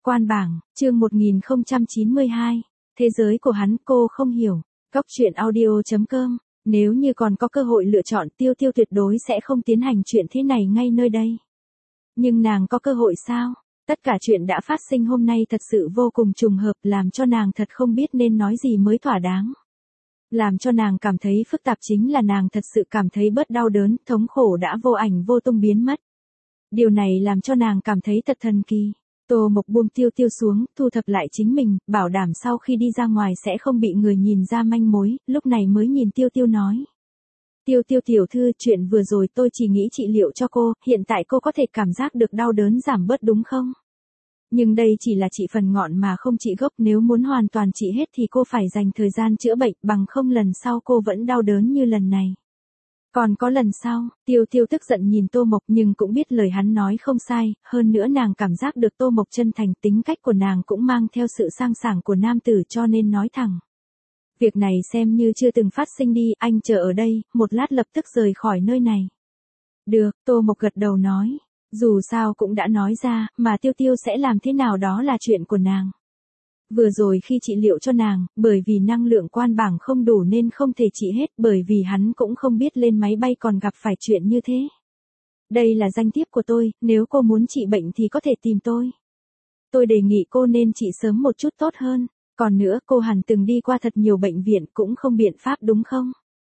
Quan bảng, chương 1092. Thế giới của hắn cô không hiểu. Góc truyện audio.com. Nếu như còn có cơ hội lựa chọn, Tiêu Tiêu tuyệt đối sẽ không tiến hành chuyện thế này ngay nơi đây. Nhưng nàng có cơ hội sao? Tất cả chuyện đã phát sinh hôm nay thật sự vô cùng trùng hợp, làm cho nàng thật không biết nên nói gì mới thỏa đáng. Làm cho nàng cảm thấy phức tạp chính là nàng thật sự cảm thấy bớt đau đớn, thống khổ đã vô ảnh vô tung biến mất. Điều này làm cho nàng cảm thấy thật thần kỳ. Tô Mộc buông Tiêu Tiêu xuống, thu thập lại chính mình, bảo đảm sau khi đi ra ngoài sẽ không bị người nhìn ra manh mối, lúc này mới nhìn Tiêu Tiêu nói. Tiêu Tiêu tiểu thư, chuyện vừa rồi tôi chỉ nghĩ trị liệu cho cô, hiện tại cô có thể cảm giác được đau đớn giảm bớt đúng không? Nhưng đây chỉ là trị phần ngọn mà không trị gốc, nếu muốn hoàn toàn trị hết thì cô phải dành thời gian chữa bệnh, bằng không lần sau cô vẫn đau đớn như lần này. Còn có lần sau, Tiêu Tiêu tức giận nhìn Tô Mộc nhưng cũng biết lời hắn nói không sai, hơn nữa nàng cảm giác được Tô Mộc chân thành, tính cách của nàng cũng mang theo sự sang sảng của nam tử cho nên nói thẳng. Việc này xem như chưa từng phát sinh đi, anh chờ ở đây, một lát lập tức rời khỏi nơi này. Được, Tô Mộc gật đầu nói, dù sao cũng đã nói ra, mà Tiêu Tiêu sẽ làm thế nào đó là chuyện của nàng. Vừa rồi khi trị liệu cho nàng, bởi vì năng lượng quan bảng không đủ nên không thể trị hết, bởi vì hắn cũng không biết lên máy bay còn gặp phải chuyện như thế. Đây là danh thiếp của tôi, nếu cô muốn trị bệnh thì có thể tìm tôi. Tôi đề nghị cô nên trị sớm một chút tốt hơn, còn nữa cô hẳn từng đi qua thật nhiều bệnh viện cũng không biện pháp đúng không?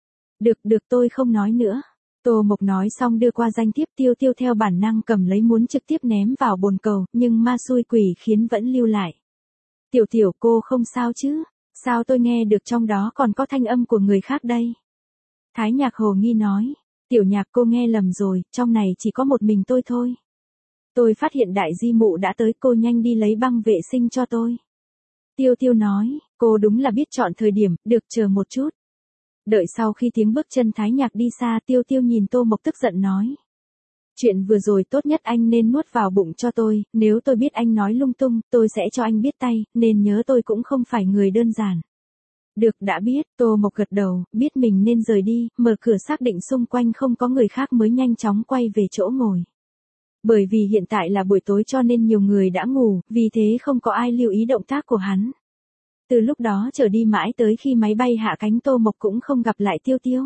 Được tôi không nói nữa. Tô Mộc nói xong đưa qua danh thiếp, Tiêu Tiêu theo bản năng cầm lấy muốn trực tiếp ném vào bồn cầu, nhưng ma xui quỷ khiến vẫn lưu lại. Tiểu cô không sao chứ, sao tôi nghe được trong đó còn có thanh âm của người khác đây? Thái Nhạc hồ nghi nói, Tiểu Nhạc cô nghe lầm rồi, trong này chỉ có một mình tôi thôi. Tôi phát hiện đại di mụ đã tới, cô nhanh đi lấy băng vệ sinh cho tôi. Tiêu Tiêu nói, cô đúng là biết chọn thời điểm, được chờ một chút. Đợi sau khi tiếng bước chân Thái Nhạc đi xa, Tiêu Tiêu nhìn Tô Mộc tức giận nói. Chuyện vừa rồi tốt nhất anh nên nuốt vào bụng cho tôi, nếu tôi biết anh nói lung tung, tôi sẽ cho anh biết tay, nên nhớ tôi cũng không phải người đơn giản. Được, đã biết, Tô Mộc gật đầu, biết mình nên rời đi, mở cửa xác định xung quanh không có người khác mới nhanh chóng quay về chỗ ngồi. Bởi vì hiện tại là buổi tối cho nên nhiều người đã ngủ, vì thế không có ai lưu ý động tác của hắn. Từ lúc đó trở đi mãi tới khi máy bay hạ cánh, Tô Mộc cũng không gặp lại Tiêu Tiêu.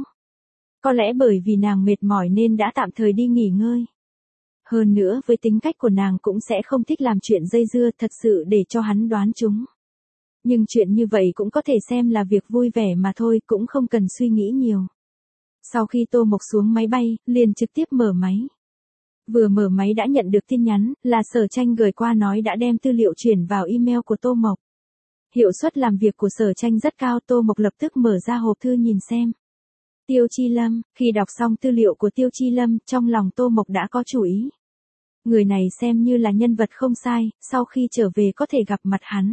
Có lẽ bởi vì nàng mệt mỏi nên đã tạm thời đi nghỉ ngơi. Hơn nữa với tính cách của nàng cũng sẽ không thích làm chuyện dây dưa thật sự để cho hắn đoán chúng. Nhưng chuyện như vậy cũng có thể xem là việc vui vẻ mà thôi, cũng không cần suy nghĩ nhiều. Sau khi Tô Mộc xuống máy bay, liền trực tiếp mở máy. Vừa mở máy đã nhận được tin nhắn, là Sở Tranh gửi qua nói đã đem tư liệu chuyển vào email của Tô Mộc. Hiệu suất làm việc của Sở Tranh rất cao, Tô Mộc lập tức mở ra hộp thư nhìn xem. Tiêu Chi Lâm, khi đọc xong tư liệu của Tiêu Chi Lâm, trong lòng Tô Mộc đã có chủ ý. Người này xem như là nhân vật không sai, sau khi trở về có thể gặp mặt hắn.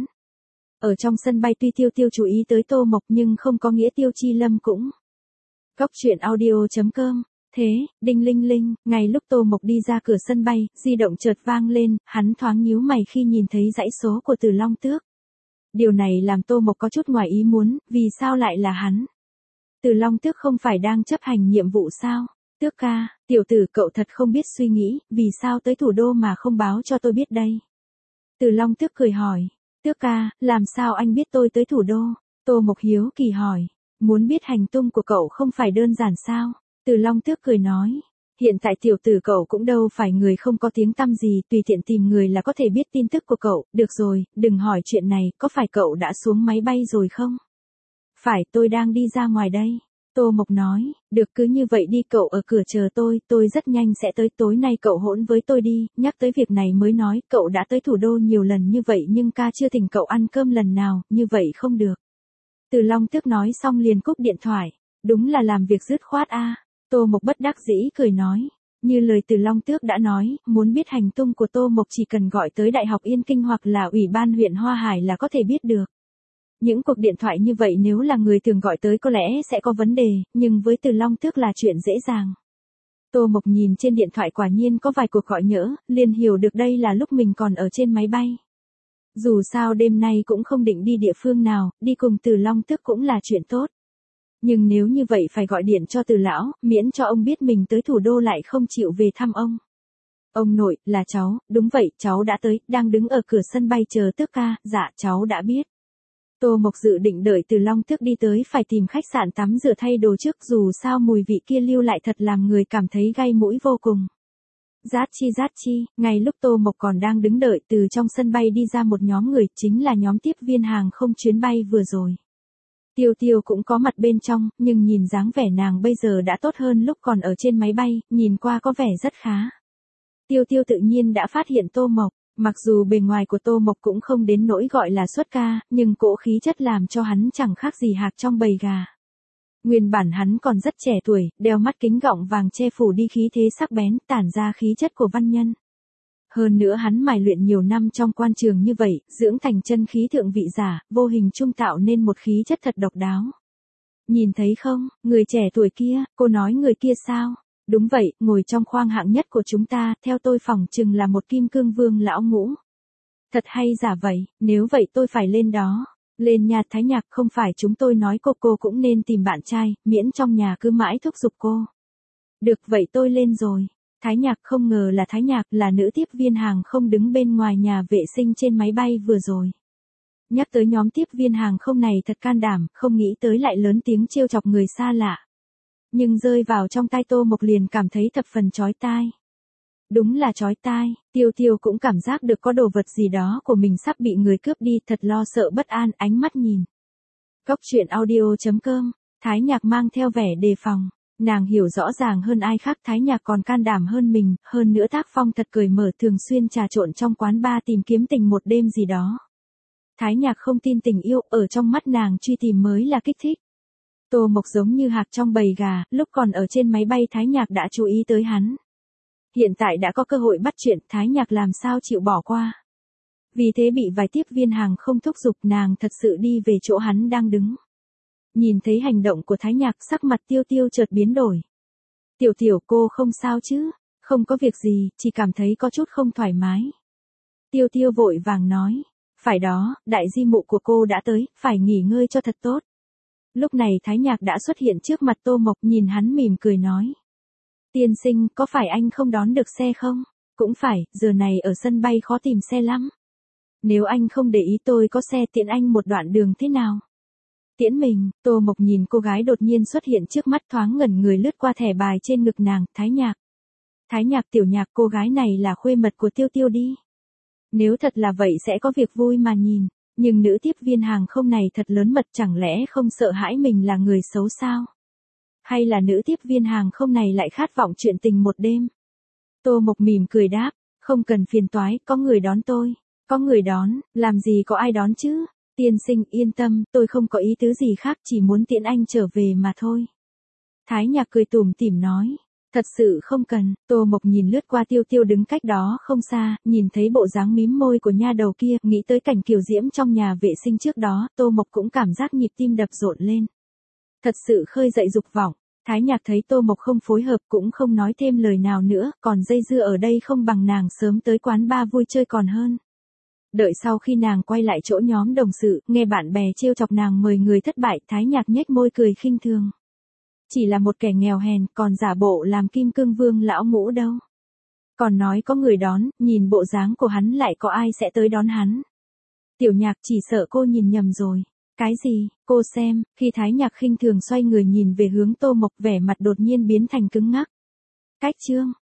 Ở trong sân bay tuy Tiêu Tiêu chú ý tới Tô Mộc nhưng không có nghĩa Tiêu Chi Lâm cũng. Góc truyện audio.com. Thế, đinh linh linh, ngay lúc Tô Mộc đi ra cửa sân bay, di động chợt vang lên, hắn thoáng nhíu mày khi nhìn thấy dãy số của Từ Long Tước. Điều này làm Tô Mộc có chút ngoài ý muốn, vì sao lại là hắn? Từ Long Tước không phải đang chấp hành nhiệm vụ sao? Tước ca, tiểu tử cậu thật không biết suy nghĩ, vì sao tới thủ đô mà không báo cho tôi biết đây? Từ Long Tước cười hỏi, Tước ca, làm sao anh biết tôi tới thủ đô? Tô Mộc hiếu kỳ hỏi, muốn biết hành tung của cậu không phải đơn giản sao? Từ Long Tước cười nói, hiện tại tiểu tử cậu cũng đâu phải người không có tiếng tăm gì, tùy tiện tìm người là có thể biết tin tức của cậu, được rồi, đừng hỏi chuyện này, có phải cậu đã xuống máy bay rồi không? Phải, tôi đang đi ra ngoài đây. Tô Mộc nói, được cứ như vậy đi, cậu ở cửa chờ tôi rất nhanh sẽ tới, tối nay cậu hỗn với tôi đi, nhắc tới việc này mới nói, cậu đã tới thủ đô nhiều lần như vậy nhưng ca chưa thỉnh cậu ăn cơm lần nào, như vậy không được. Từ Long Tước nói xong liền cúp điện thoại, đúng là làm việc dứt khoát a. Tô Mộc bất đắc dĩ cười nói, như lời Từ Long Tước đã nói, muốn biết hành tung của Tô Mộc chỉ cần gọi tới Đại học Yên Kinh hoặc là Ủy ban huyện Hoa Hải là có thể biết được. Những cuộc điện thoại như vậy nếu là người thường gọi tới có lẽ sẽ có vấn đề, nhưng với Từ Long Tước là chuyện dễ dàng. Tô Mộc nhìn trên điện thoại quả nhiên có vài cuộc gọi nhỡ, liền hiểu được đây là lúc mình còn ở trên máy bay. Dù sao đêm nay cũng không định đi địa phương nào, đi cùng Từ Long Tước cũng là chuyện tốt. Nhưng nếu như vậy phải gọi điện cho Từ lão, miễn cho ông biết mình tới thủ đô lại không chịu về thăm ông. Ông nội, là cháu, đúng vậy, cháu đã tới, đang đứng ở cửa sân bay chờ Tước ca, dạ, cháu đã biết. Tô Mộc dự định đợi Từ Long Tước đi tới phải tìm khách sạn tắm rửa thay đồ trước, dù sao mùi vị kia lưu lại thật làm người cảm thấy gai mũi vô cùng. Rát chi, ngay lúc Tô Mộc còn đang đứng đợi, từ trong sân bay đi ra một nhóm người, chính là nhóm tiếp viên hàng không chuyến bay vừa rồi. Tiêu Tiêu cũng có mặt bên trong, nhưng nhìn dáng vẻ nàng bây giờ đã tốt hơn lúc còn ở trên máy bay, nhìn qua có vẻ rất khá. Tiêu Tiêu tự nhiên đã phát hiện Tô Mộc, mặc dù bề ngoài của Tô Mộc cũng không đến nỗi gọi là xuất ca, nhưng cỗ khí chất làm cho hắn chẳng khác gì hạc trong bầy gà. Nguyên bản hắn còn rất trẻ tuổi, đeo mắt kính gọng vàng che phủ đi khí thế sắc bén, tản ra khí chất của văn nhân. Hơn nữa hắn mài luyện nhiều năm trong quan trường như vậy, dưỡng thành chân khí thượng vị giả, vô hình trung tạo nên một khí chất thật độc đáo. Nhìn thấy không, người trẻ tuổi kia, cô nói người kia sao? Đúng vậy, ngồi trong khoang hạng nhất của chúng ta, theo tôi phỏng chừng là một kim cương vương lão ngũ. Thật hay giả vậy, nếu vậy tôi phải lên đó. Lên nhà Thái Nhạc, không phải chúng tôi nói cô cũng nên tìm bạn trai, miễn trong nhà cứ mãi thúc giục cô. Được vậy tôi lên rồi. Thái Nhạc, không ngờ là Thái Nhạc, là nữ tiếp viên hàng không đứng bên ngoài nhà vệ sinh trên máy bay vừa rồi. Nhắc tới nhóm tiếp viên hàng không này thật can đảm, không nghĩ tới lại lớn tiếng trêu chọc người xa lạ. Nhưng rơi vào trong tai Tô Mộc liền cảm thấy thập phần chói tai. Đúng là chói tai, Tiêu Tiêu cũng cảm giác được có đồ vật gì đó của mình sắp bị người cướp đi, thật lo sợ bất an, ánh mắt nhìn. Cốc truyện audio.com, Thái Nhạc mang theo vẻ đề phòng. Nàng hiểu rõ ràng hơn ai khác Thái Nhạc còn can đảm hơn mình, hơn nữa tác phong thật cởi mở, thường xuyên trà trộn trong quán bar tìm kiếm tình một đêm gì đó. Thái Nhạc không tin tình yêu, ở trong mắt nàng truy tìm mới là kích thích. Tô Mộc giống như hạc trong bầy gà, lúc còn ở trên máy bay Thái Nhạc đã chú ý tới hắn. Hiện tại đã có cơ hội bắt chuyện, Thái Nhạc làm sao chịu bỏ qua. Vì thế bị vài tiếp viên hàng không thúc giục, nàng thật sự đi về chỗ hắn đang đứng. Nhìn thấy hành động của Thái Nhạc, sắc mặt Tiêu Tiêu chợt biến đổi. Tiểu cô không sao chứ? Không có việc gì, chỉ cảm thấy có chút không thoải mái. Tiêu Tiêu vội vàng nói. Phải đó, đại di mụ của cô đã tới, phải nghỉ ngơi cho thật tốt. Lúc này Thái Nhạc đã xuất hiện trước mặt Tô Mộc, nhìn hắn mỉm cười nói. Tiên sinh, có phải anh không đón được xe không? Cũng phải, giờ này ở sân bay khó tìm xe lắm. Nếu anh không để ý tôi có xe tiện anh một đoạn đường thế nào? Tiễn mình, Tô Mộc nhìn cô gái đột nhiên xuất hiện trước mắt, thoáng ngẩn người lướt qua thẻ bài trên ngực nàng, Thái Nhạc. Thái Nhạc, Tiểu Nhạc, cô gái này là khuê mật của Tiêu Tiêu đi. Nếu thật là vậy sẽ có việc vui mà nhìn, nhưng nữ tiếp viên hàng không này thật lớn mật, chẳng lẽ không sợ hãi mình là người xấu sao? Hay là nữ tiếp viên hàng không này lại khát vọng chuyện tình một đêm? Tô Mộc mỉm cười đáp, không cần phiền toái, có người đón tôi. Có người đón, làm gì có ai đón chứ? Tiên sinh yên tâm, tôi không có ý tứ gì khác, chỉ muốn tiễn anh trở về mà thôi. Thái Nhạc cười tủm tỉm nói, thật sự không cần. Tô Mộc nhìn lướt qua Tiêu Tiêu đứng cách đó không xa, nhìn thấy bộ dáng mím môi của nha đầu kia, nghĩ tới cảnh kiều diễm trong nhà vệ sinh trước đó, Tô Mộc cũng cảm giác nhịp tim đập rộn lên. Thật sự khơi dậy dục vọng. Thái Nhạc thấy Tô Mộc không phối hợp cũng không nói thêm lời nào nữa, còn dây dưa ở đây không bằng nàng sớm tới quán bar vui chơi còn hơn. Đợi sau khi nàng quay lại chỗ nhóm đồng sự, nghe bạn bè trêu chọc nàng mời người thất bại, Thái Nhạc nhếch môi cười khinh thường. Chỉ là một kẻ nghèo hèn, còn giả bộ làm kim cương vương lão ngũ đâu. Còn nói có người đón, nhìn bộ dáng của hắn lại có ai sẽ tới đón hắn. Tiểu Nhạc, chỉ sợ cô nhìn nhầm rồi. Cái gì, cô xem, khi Thái Nhạc khinh thường xoay người nhìn về hướng Tô Mộc, vẻ mặt đột nhiên biến thành cứng ngắc. Cách chương.